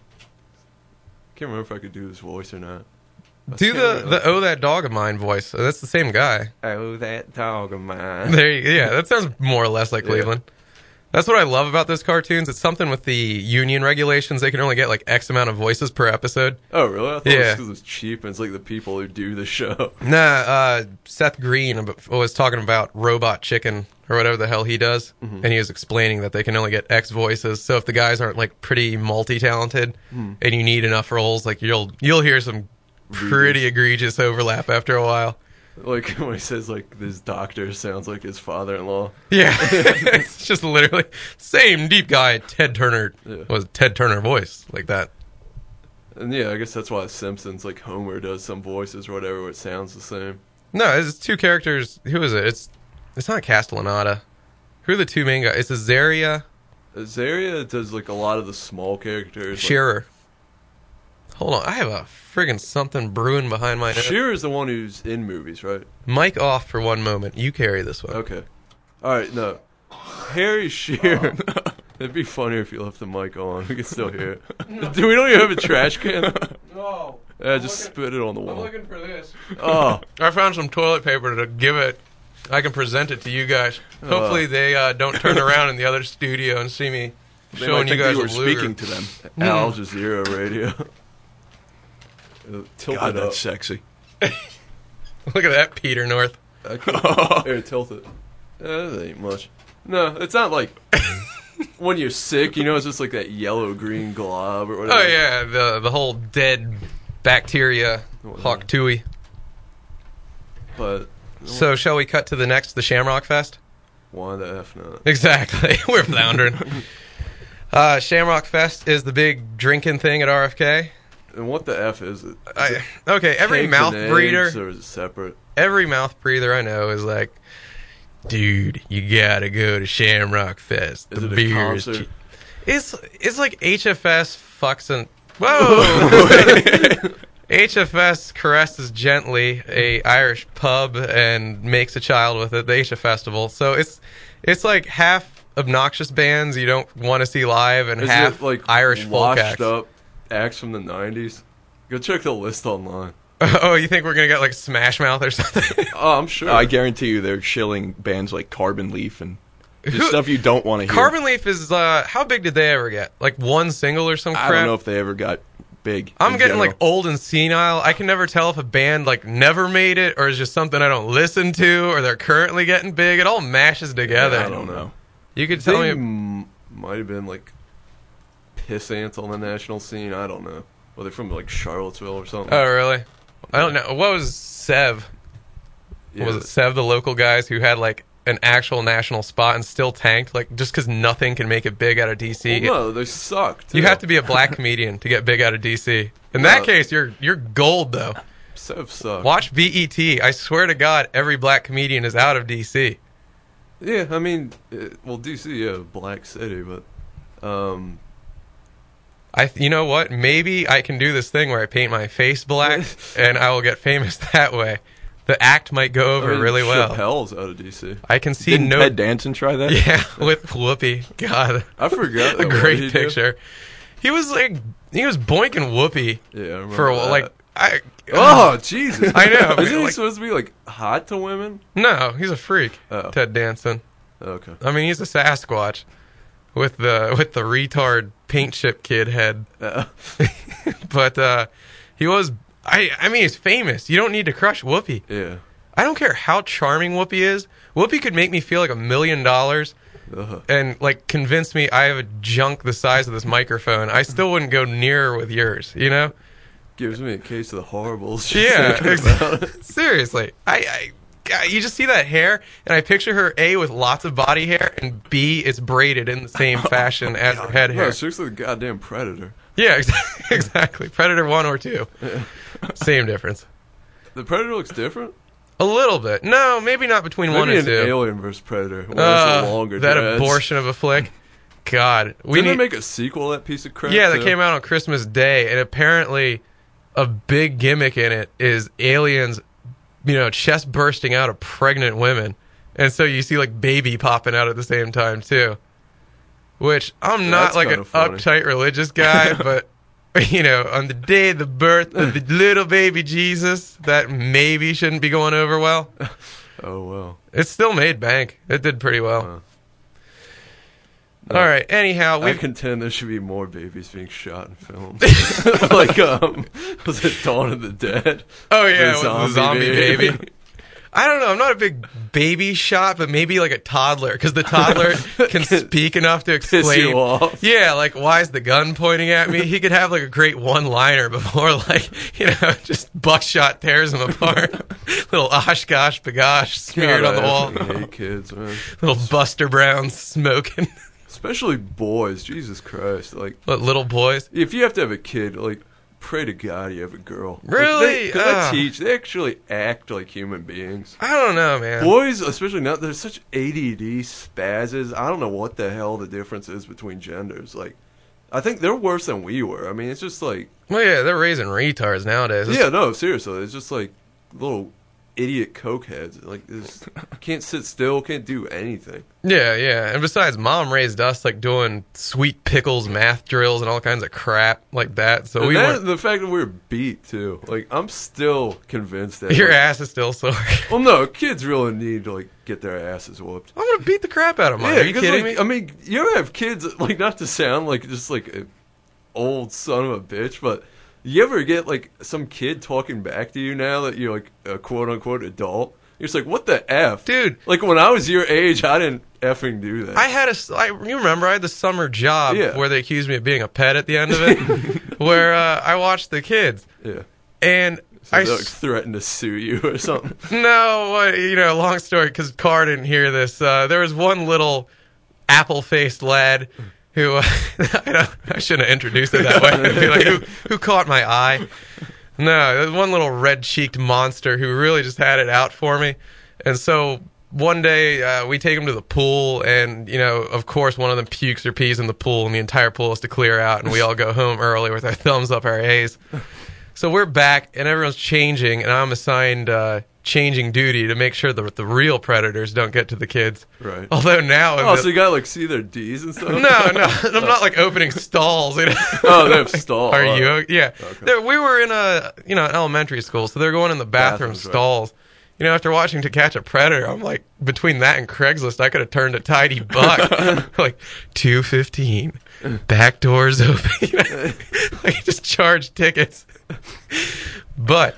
can't remember if I could do his voice or not. Do the "Oh That Dog of Mine" voice. That's the same guy. Oh, that dog of mine. There, yeah, that sounds more or less like Yeah. Cleveland. That's what I love about those cartoons. It's something with the union regulations. They can only get like X amount of voices per episode. Oh, really? I thought Yeah. it was because it's cheap and it's like the people who do the show. Nah, Seth Green was talking about Robot Chicken or whatever the hell he does, and he was explaining that they can only get X voices. So if the guys aren't like pretty multi-talented and you need enough roles, like you'll hear some pretty egregious overlap after a while. Like when he says like this doctor sounds like his father-in-law. Yeah, it's just literally same deep guy Ted Turner was Ted Turner voice like that. And yeah, I guess that's why Simpsons, like Homer does some voices or whatever where it sounds the same. No, it's 2 characters. Who is it? It's not Castellaneta. Who are the 2 main guys? It's Azaria, Azaria does like a lot of the small characters. Shearer. Hold on, I have a friggin' something brewing behind my Like, nose. Shearer's the one who's in movies, right? Mic off for one moment. You carry this one. Okay. Alright, no. Harry Shearer. It'd be funnier if you left the mic on. We can still hear it. Dude, we don't even have a trash can. No. Yeah, just spit it on the wall. for this. Oh, I found some toilet paper to give it. I can present it to you guys. Hopefully they don't turn around in the other studio and see me They showing might you think guys we were a Luger. speaking to them. Al Jazeera radio. Tilt God, it up. that's sexy. Look at that, Peter North. Here, tilt it. That ain't much. No, it's not like when you're sick, it's just like that yellow-green glob or whatever. Oh yeah, the whole dead bacteria Hawk Tui. But So shall we cut to the Shamrock Fest? why the F not? Exactly. We're floundering. Shamrock Fest is the big drinking thing at RFK. And what the F is it? Okay, every Cakes mouth and breather, eggs, or is it separate? every mouth breather I know is like, dude, you gotta go to Shamrock Fest. Is The it a beer is concert? cheap. It's like HFS fucks and whoa. HFS caresses gently a Irish pub and makes a child with it. The HF Festival. So it's like half obnoxious bands you don't want to see live and Is half it like Irish folk washed acts. up acts from the 90s? Go check the list online. Oh, you think we're gonna get like Smash Mouth or something? Oh, I'm sure. I guarantee you they're shilling bands like Carbon Leaf and just stuff you don't want to hear. Carbon Leaf is how big did they ever get? Like one single or some crap? I don't know if they ever got big. I'm in getting general. like old and senile. I can never tell if a band like never made it or is just something I don't listen to or they're currently getting big. It all mashes together. I don't know. You could tell They me. might have been like piss ants on the national scene. I don't know. Well, they're from like Charlottesville or something. Oh, really? I don't know. What was Sev? Yeah. Was it Sev, the local guys who had like an actual national spot and still tanked? Like just because nothing can make it big out of DC. Well, no, they suck. Too. You have to be a black comedian to get big out of DC. In that case, you're gold though. Sev suck. Watch BET. I swear to God, every black comedian is out of DC. Yeah, I mean, DC, yeah, Black City, but You know what? Maybe I can do this thing where I paint my face black, and I will get famous that way. The act might go over really well. Chappelle's out of DC. I can see Didn't Ted Danson try that? Yeah, with Whoopi. God, I forgot. a that. What did great he do? picture. He was boinking Whoopi Yeah, I remember for a that. while. Like Oh, Jesus. I know. Isn't he Like- supposed to be, like, hot to women? no, he's a freak. Oh. Ted Danson. Okay. I mean, he's a Sasquatch with the retard paint chip kid head. But he was. I mean, he's famous. You don't need to crush Whoopi. Yeah. I don't care how charming Whoopi is. Whoopi could make me feel like $1 million and like convince me I have a junk the size of this microphone. I still wouldn't go near with yours. You know? Gives me a case of the horribles. Yeah. Seriously, you just see that hair, and I picture her A with lots of body hair, and B it's braided in the same fashion as her head hair. No, she looks like a goddamn predator. Yeah, exactly. Predator 1 or 2. Same difference. The predator looks different. A little bit. No, maybe not between 1 Maybe and an 2. Alien vs Predator. One has the longer that dreads. abortion of a flick. God, Didn't they make a sequel to that piece of crap? Yeah, that too? came out on Christmas Day, and apparently a big gimmick in it is aliens, chest bursting out of pregnant women, and so you see like baby popping out at the same time too. Which I'm not That's like an kinda funny. uptight religious guy, but on the day of the birth of the little baby Jesus, that maybe shouldn't be going over well. Oh well. It still made bank. It did pretty well. All right. Anyhow, I contend there should be more babies being shot in films. Like, was it Dawn of the Dead? Oh yeah, The with the zombie baby. I don't know. I'm not a big baby shot, but maybe like a toddler, because the toddler can speak enough to explain. Piss you off. Yeah, like why is the gun pointing at me? He could have like a great one-liner before, like just buckshot tears him apart. Little Oshkosh bagosh smeared on the wall. I hate kids, man. Little Buster Brown smoking. Especially boys. Jesus Christ. Like, What, little boys? if you have to have a kid, like, pray to God you have a girl. Really? Because they actually act like human beings. I don't know, man. Boys, especially now, there's such ADD spazzes. I don't know what the hell the difference is between genders. Like, I think they're worse than we were. I mean, it's just like... Well, yeah, they're raising retards nowadays. Yeah, no, seriously. It's just like little idiot cokeheads. Like, this, can't sit still, can't do anything. Yeah. And besides, Mom raised us like doing sweet pickles math drills and all kinds of crap like that. So And we then weren't... the fact that we were beat, too. Like, I'm still convinced that... Your like, ass is still sore. well, no, kids really need to, like, get their asses whooped. I'm gonna beat the crap out of mine. Yeah, Are you because, kidding like, me? I mean, you ever have kids, like, not to sound like just, like, an old son of a bitch, but you ever get, like, some kid talking back to you now that you're, like, a quote-unquote adult? You're just like, what the F? Dude. Like, when I was your age, I didn't effing do that. you remember I had the summer job Yeah. where they accused me of being a pet at the end of it, where I watched the kids, Yeah. and So they, like, threatened to sue you or something. long story, because Carr didn't hear this. There was one little apple-faced lad who I shouldn't have introduced it that way. I'd be like, who caught my eye? No, there was one little red-cheeked monster who really just had it out for me. And so one day we take him to the pool, and, of course, one of them pukes or pees in the pool, and the entire pool has to clear out, and we all go home early with our thumbs up our A's. So we're back, and everyone's changing, and I'm assigned changing duty to make sure that the real predators don't get to the kids. Right. Although now... Oh, so you gotta, like, see their D's and stuff? No, I'm not like opening stalls. Oh, they have stalls. Are you? Yeah. Okay. We were in an elementary school, so they're going in the bathroom Bathrooms, right. stalls. After watching To Catch a Predator, I'm like, between that and Craigslist, I could have turned a tidy buck. Like, $2.15. Back doors open. Like, just charge tickets. But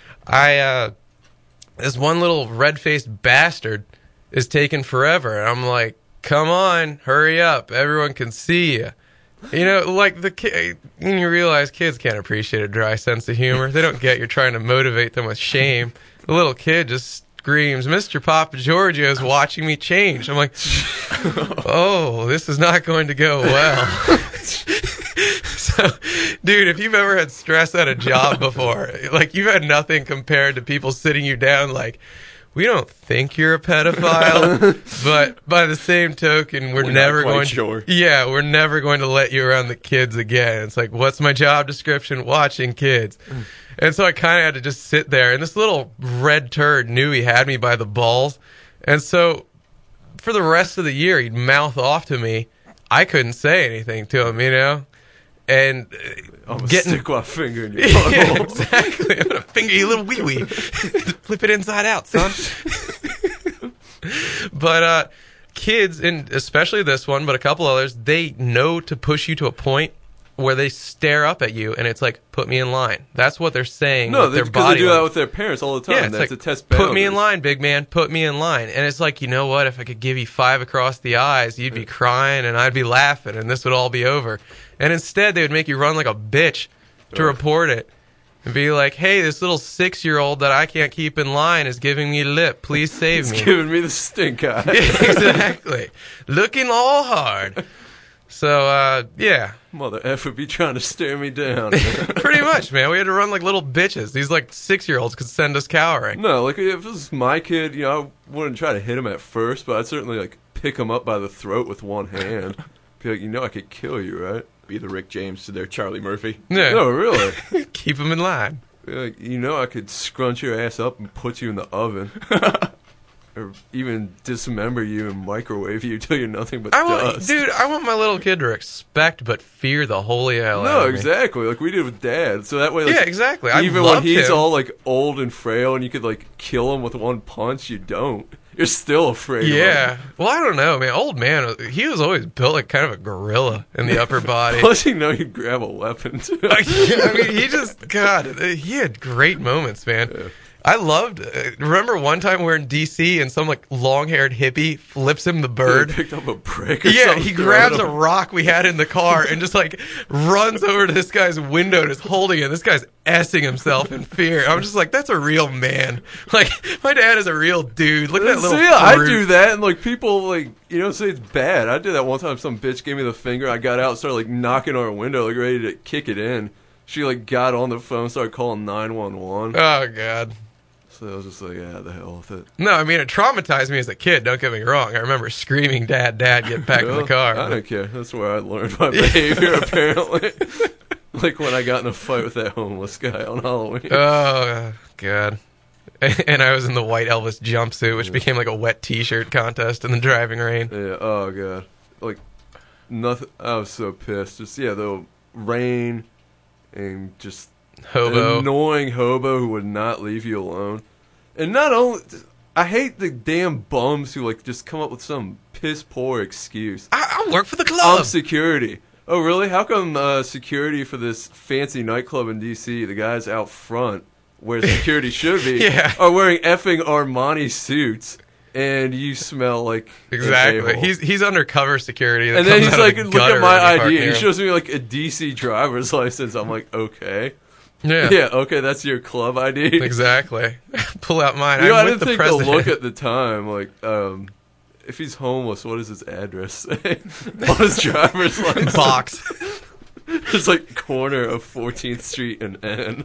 this one little red-faced bastard is taking forever. And I'm like, come on, hurry up. Everyone can see you. Like the kid, you realize kids can't appreciate a dry sense of humor. They don't get you're trying to motivate them with shame. The little kid just screams, Mr. Papa Giorgio's watching me change. I'm like, oh, this is not going to go well. So, dude, if you've ever had stress at a job before, like you've had nothing compared to people sitting you down like, we don't think you're a pedophile, but by the same token, we're never going to, we're never going to let you around the kids again. It's like, what's my job description? Watching kids. And so I kind of had to just sit there, and this little red turd knew he had me by the balls. And so for the rest of the year, he'd mouth off to me. I couldn't say anything to him, and I'm gonna getting stick my finger in your yeah, butthole. exactly. I'm gonna finger you little wee wee. Flip it inside out, son. But kids, and especially this one, but a couple others, they know to push you to a point where they stare up at you, and it's like, put me in line. That's what they're saying. No, with their because body they do that language. with their parents all the time. Yeah, it's That's like, a test put me in boundaries. line, big man. Put me in line. And it's like, you know what? If I could give you 5 across the eyes, you'd be crying, and I'd be laughing, and this would all be over. And instead, they would make you run like a bitch to report it. and be like, hey, this little 6-year-old that I can't keep in line is giving me lip. Please save It's me. giving me the stink eye. Exactly. Looking all hard. So, yeah. Mother F would be trying to stare me down. Pretty much, man. We had to run like little bitches. These like 6-year-olds could send us cowering. No, like if it was my kid, you know, I wouldn't try to hit him at first, but I'd certainly like pick him up by the throat with one hand. Be like, you know, I could kill you, right? Be the Rick James to their Charlie Murphy. Yeah. No, really. Keep them in line. Be like, you know, I could scrunch your ass up and put you in the oven. Or even dismember you and microwave you till you're nothing but dust. I want my little kid to respect but fear the holy hell out No, of me. exactly. Like we did with Dad. So that way, like, Yeah, exactly. I even when loved he's him. all like old and frail and you could like kill him with one punch, you don't. You're still afraid of him. Yeah. Well, I don't know, man. Old man, he was always built like kind of a gorilla in the upper body. Plus, you know, you'd grab a weapon too. I mean, he just, God, he had great moments, man. Yeah. I loved, remember one time we're in D.C. and some like long-haired hippie flips him the bird? He picked up a brick or Yeah, something. he threw grabs at a him. rock we had in the car and just like runs over to this guy's window and is holding it. This guy's S-ing himself in fear. I'm just like, that's a real man. Like, my dad is a real dude. Look at that little See, I brute. do that, and like people like you know say it's bad. I did that one time. Some bitch gave me the finger. I got out, and started like knocking on her window, like ready to kick it in. She like got on the phone, started calling 911. Oh, God. So I was just like, yeah, the hell with it. No, I mean, it traumatized me as a kid. Don't get me wrong. I remember screaming, Dad, get back in Well, the car. I don't care. That's where I learned my behavior. Apparently, like when I got in a fight with that homeless guy on Halloween. Oh, God. And I was in the white Elvis jumpsuit, which became like a wet T-shirt contest in the driving rain. Yeah. Oh god. Like nothing. I was so pissed. Just the rain and just Hobo. an annoying hobo who would not leave you alone. And not only, I hate the damn bums who like just come up with some piss poor excuse. I work for the I'm club. security. Oh really? How come security for this fancy nightclub in DC, the guys out front where security should be, Yeah. are wearing effing Armani suits, and you smell like an Exactly. a-hole. He's undercover security. that And then comes he's out of like, the look gutter at my when you park ID. near He him. shows me like a DC driver's license. I'm like, okay. Yeah. Yeah, okay, that's your club ID. Exactly. Pull out mine. You know, I I'm didn't with the think president. to look at the time. Like, if he's homeless, what does his address say on his driver's license? Box. It's like corner of 14th Street and N.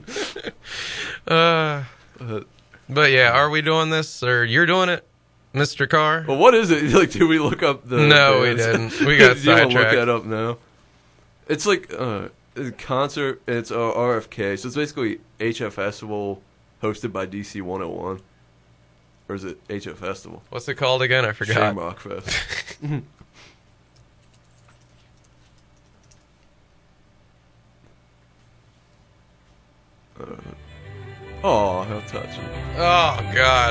But yeah, are we doing this or you're doing it, Mr. Carr? Well, what is it? Like, did we look up the? No, we bands? didn't. We got Do you want to look sidetracked. that up now? It's like a concert. And it's RFK, so it's basically HF Festival hosted by DC 101, or is it HF Festival? What's it called again? I forgot. Shamrock Fest. Oh, how touching! Oh God.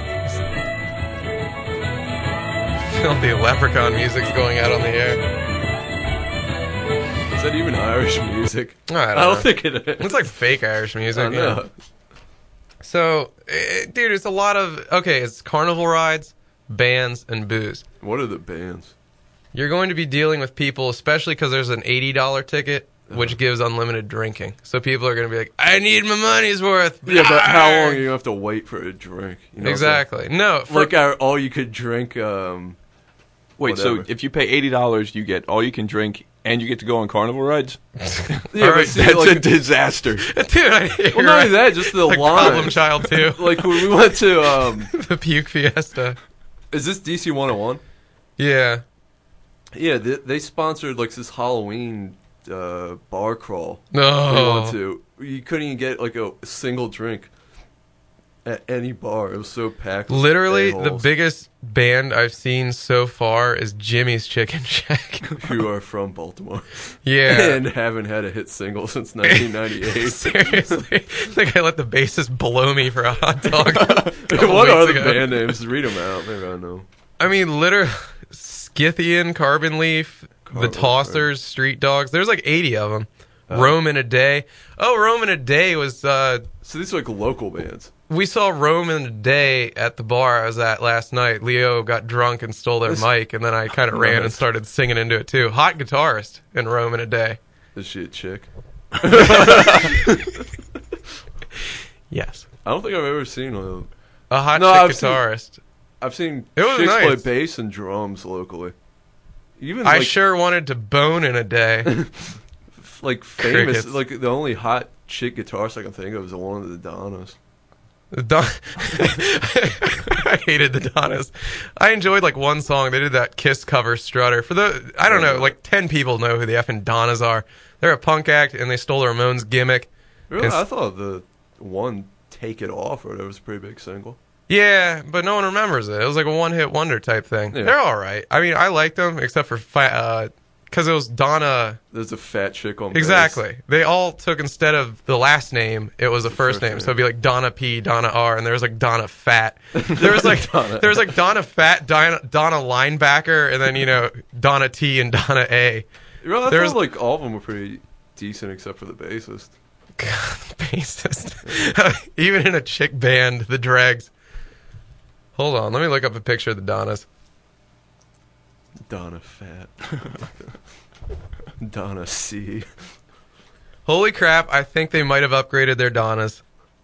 Filthy leprechaun music's going out on the air. Is that even Irish music? I don't I don't know. think it is. It's like fake Irish music. I know. Yeah. So, dude, it's a lot of it's carnival rides, bands, and booze. What are the bands? You're going to be dealing with people, especially because there's an $80 ticket, which gives unlimited drinking. So people are going to be like, I need my money's worth. Yeah, but how long are you have to wait for a drink? You know what I'm saying? Exactly. No, for, Like our all you could drink. Wait, so Whatever. if you pay $80, you get all you can drink and you get to go on carnival rides? Yeah, All right, but see, That's a like, disaster. dude, you're well, not right. only that, just the Like Problem line. Child too. Like when we went to, The puke fiesta. is this DC 101? Yeah. Yeah, they sponsored like this Halloween bar crawl. No. We went to. You couldn't even get like a single drink at any bar. It was so packed. with Literally, the a-holes biggest band I've seen so far is Jimmy's Chicken Shack. who are from Baltimore Yeah. and haven't had a hit single since 1998. Seriously. I think I let the bassist blow me for a hot dog. What are the weeks ago. band names? Read them out. Maybe I know. I mean, literally, Scythian, Carbon Leaf, The Tossers, Street Dogs. There's like 80 of them. Rome in a Day. Oh, Rome in a Day was, So these are like local bands. we saw Rome in a Day at the bar I was at last night. Leo got drunk and stole their mic, and then I kind of ran and started singing into it too. Hot guitarist in Rome in a Day. Is she a chick? Yes. I don't think I've ever seen one of them. A hot No, chick I've seen- guitarist. I've seen It was chicks nice. play bass and drums locally. Even I like, sure wanted to bone in a day. like famous, Crickets. like the only hot chick guitarist I can think of is one of the Donnas. I hated the Donnas. I enjoyed like one song. They did that Kiss cover, Strutter. For the I don't know, like 10 people know who the effing Donnas are. They're a punk act, and they stole the Ramones gimmick. Really, It's- I thought the one "Take It Off" or whatever was a pretty big single. Yeah, but no one remembers it. It was like a one-hit wonder type thing. Yeah. They're all right. I mean, I liked them except for because it was Donna. There's a fat chick on bass. Exactly. They all took, instead of the last name, it was the first name. So it'd be like Donna P, Donna R, and there was like Donna Fat. There was like Donna Fat, Donna Linebacker, and then Donna T and Donna A. Really, I There's- thought like all of them were pretty decent except for the bassist. God, bassist. Even in a chick band, the Dregs. Hold on, let me look up a picture of the Donnas. Donna Fat. Donna C. Holy crap, I think they might have upgraded their Donnas.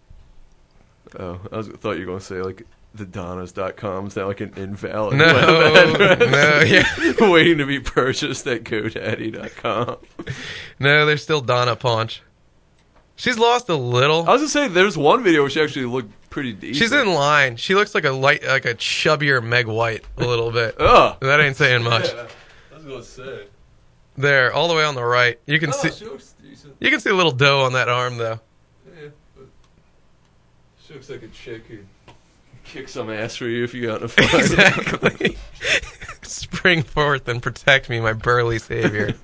Oh, thought you were going to say like the Donnas.com is now like an invalid No, web address. no, yeah. Waiting to be purchased at GoDaddy.com. No, they're still Donna Paunch. She's lost a little. I was gonna say there's one video where she actually looked pretty decent. She's in line. She looks like a chubbier Meg White a little bit. Oh, That ain't saying much. yeah, I was gonna say. There, all the way on the right. You can see She looks decent. you can see a little dough on that arm though. Yeah, but she looks like a chick who kick some ass for you if you got in a fight. Exactly. Spring forth and protect me, my burly savior.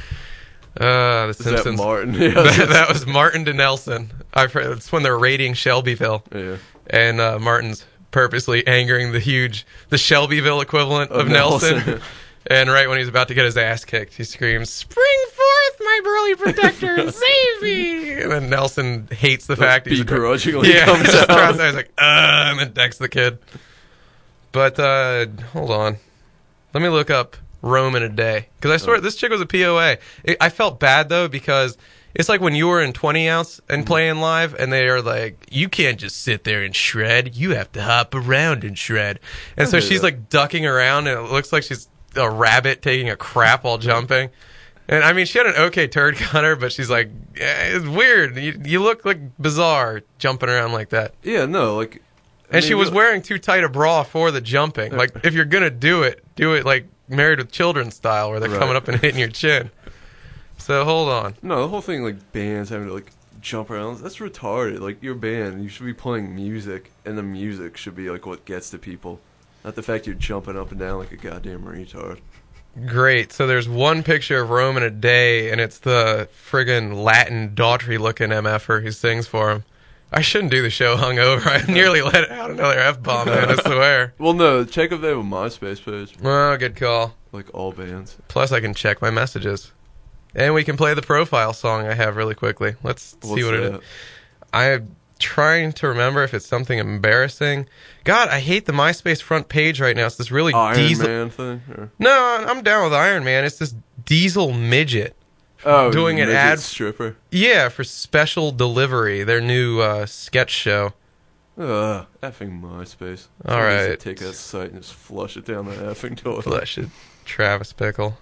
The Is that Simpsons. Martin? Yeah, that was Martin to Nelson. That's when they're raiding Shelbyville, yeah. and Martin's purposely angering the Shelbyville equivalent of Nelson. And right when he's about to get his ass kicked, he screams, "Spring forth, my burly protector, and save me!" And then Nelson hates the fact he's begrudgingly yeah, comes just out. tries- he's like, and then decks the kid. But hold on, let me look up Rome in a Day, because I swear this chick was a POA. I felt bad though, because it's like when you were in 20 ounce and playing live, and they are like, you can't just sit there and shred, you have to hop around and shred. And so hear she's that. like ducking around, and it looks like she's a rabbit taking a crap while jumping. And I mean, she had an okay turd gunner, but she's like, it's weird. You look like bizarre jumping around like that. Yeah, no, like. And she was wearing too tight a bra for the jumping. Like, if you're gonna do it like Married with Children style, where they're Right. coming up and hitting your chin. So hold on. No, the whole thing, like bands having to like jump around, that's retarded. Like, your band, you should be playing music, and the music should be like what gets to people. Not the fact you're jumping up and down like a goddamn retard. Great. So there's one picture of Rome in a Day, and it's the friggin' Latin Daughtry-looking MFer who sings for him. I shouldn't do the show hungover. I nearly let out another F-bomb, man, I swear. Well, no, check if they have a MySpace page, Oh, good call. like all bands. Plus, I can check my messages. And we can play the profile song I have really quickly. Let's see what it is. I'm trying to remember if it's something embarrassing. God, I hate the MySpace front page right now. It's this really Iron diesel... Man thing? Or... No, I'm down with Iron Man. It's this diesel midget. Oh, Doing an midget ad- stripper. Yeah, for Special Delivery, their new sketch show. Effing MySpace. All Someone needs to right. take that site and just flush it down the effing toilet. Flesh it. Travis Bickle.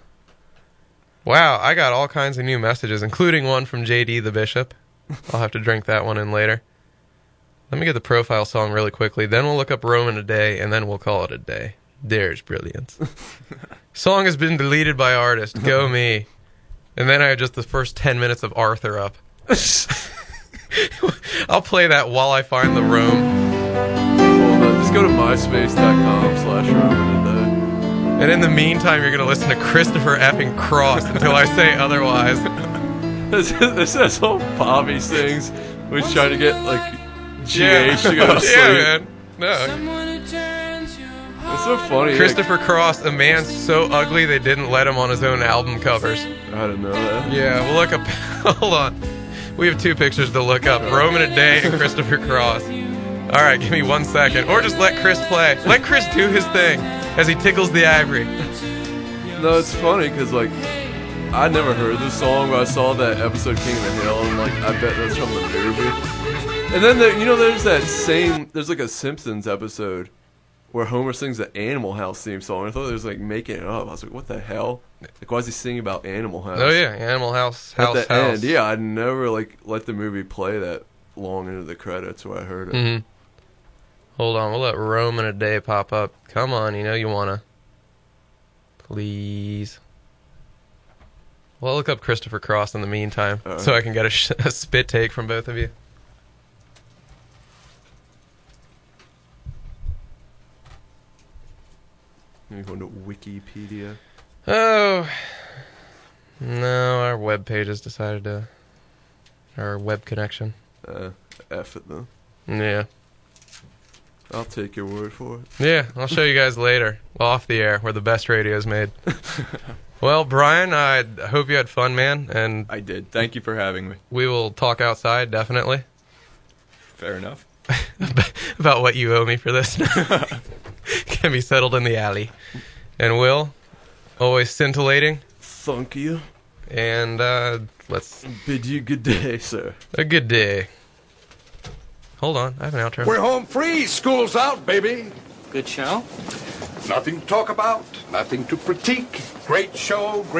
Wow, I got all kinds of new messages, including one from JD the Bishop. I'll have to drink that one in later. Let me get the profile song really quickly, then we'll look up Rome in a Day, and then we'll call it a day. There's brilliance. Song has been deleted by artist. Go me. And then I have just the first 10 minutes of Arthur up. I'll play that while I find the Rome. Hold on, just go to myspace.com/Roman And in the meantime, you're going to listen to Christopher effing Cross until I say otherwise. This has all Bobby sings. We're trying to get like GH to go to sleep. Yeah, man. No. It's so funny. Christopher Cross, a man so ugly they didn't let him on his own album covers. I didn't know that. Yeah, we'll look up. Hold on. We have two pictures to look up: Rome in a Day and Christopher Cross. All right, give me 1 second. Or just let Chris play. Let Chris do his thing as he tickles the ivory. No, it's funny because like I never heard this song, but I saw that episode King of the Hill, and like I bet that's from the movie. And then there's like a Simpsons episode where Homer sings the Animal House theme song. I thought it was like making it up. I was like, what the hell? Like, why is he singing about Animal House? Oh yeah, Animal House. At the end, yeah, I'd never like let the movie play that long into the credits where I heard it. Mm-hmm. Hold on, we'll let Rome in a Day pop up. Come on, you know you wanna. Please. Well, I'll look up Christopher Cross in the meantime, so I can get a spit take from both of you. You going to Wikipedia? Oh, no, our web page has decided to... Our web connection. F it then. Yeah. I'll take your word for it. Yeah, I'll show you guys later, off the air, where the best radio is made. Well, Brian, I hope you had fun, man, and... I did. Thank you for having me. We will talk outside, definitely. Fair enough. About what you owe me for this. Can be settled in the alley. And Will, always scintillating. Thank you. And let's bid you good day, sir. A good day. Hold on, I have an outro. We're home free. School's out, baby. Good show. Nothing to talk about. Nothing to critique. Great show. Great